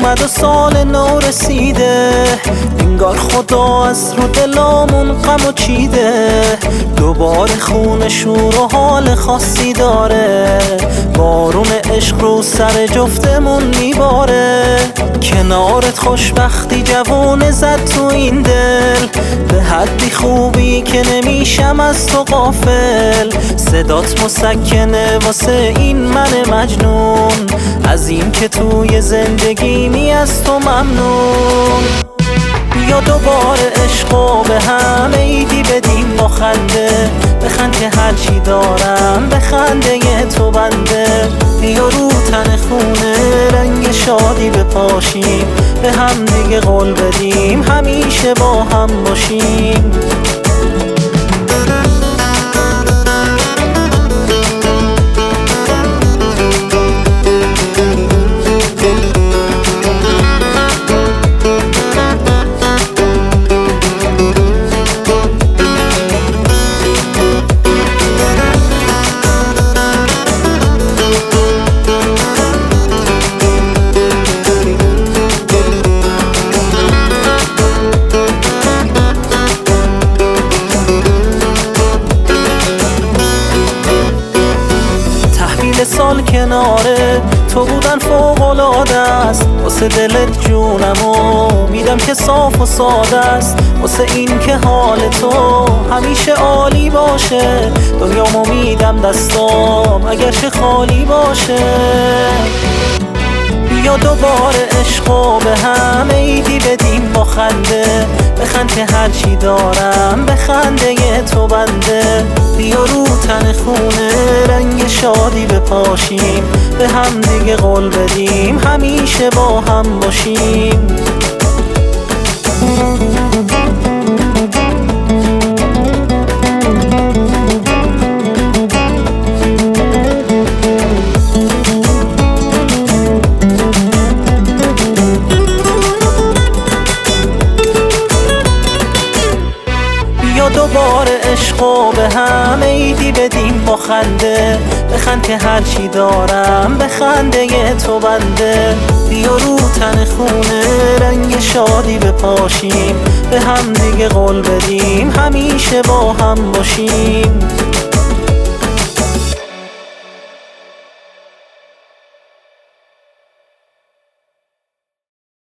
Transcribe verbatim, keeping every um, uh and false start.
اومد و سال نو رسیده، انگار خدا از رو دلامون غمو چیده. دوباره خون شور و حال خاصی داره، بارون عشق رو سر جفتمون میباره. کنارت خوشبختی جوونه زد تو این دل، به حدی خوبی که نمیشم از تو غافل. صدات مسکنه واسه این من مجنون، از این که توی زندگیمی از تو ممنون. بیا دوباره عشقو به هم عیدی بدیم با خنده، بخند که هرچی دارم به خنده تو بنده. بیا رو تن خونه رنگ شادی بپاشیم، به هم دیگه قول بدیم همیشه با هم باشیم. سال کناره تو بودن فوق‌العاده است، واسه دلت جونمو میدم که صاف و ساده است. واسه این که حال تو همیشه عالی باشه، دنیامو میدم دستام اگرچه خالی باشه. بیا دوباره عشقو به هم عیدی بدیم با خنده، بخند که هرچی دارم به خنده تو بنده. بیا رو تن خونه رنگ شادی بپاشیم، به هم دیگه قول بدیم همیشه با هم باشیم. دوباره عشقو به هم عیدی بدیم با خنده، بخند که هرچی دارم به خنده تو بنده. بیا رو تن خونه رنگ شادی بپاشیم، به هم دیگه قول بدیم همیشه با هم باشیم.